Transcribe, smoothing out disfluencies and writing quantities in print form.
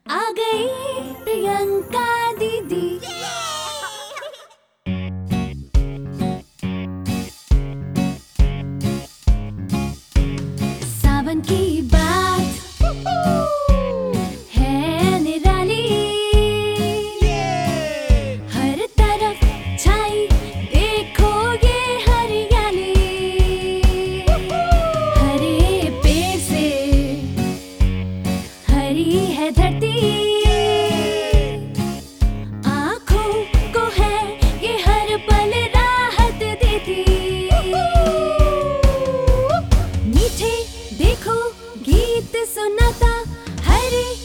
आ गई प्रियंका दीदी। सावन की बात है निराली, हर तरफ छाई देखो ये हरियाली। हरे पेड़ से हरी है धरती, आँखों को है ये हर पल राहत देती। मीठे देखो गीत सुनाता हरे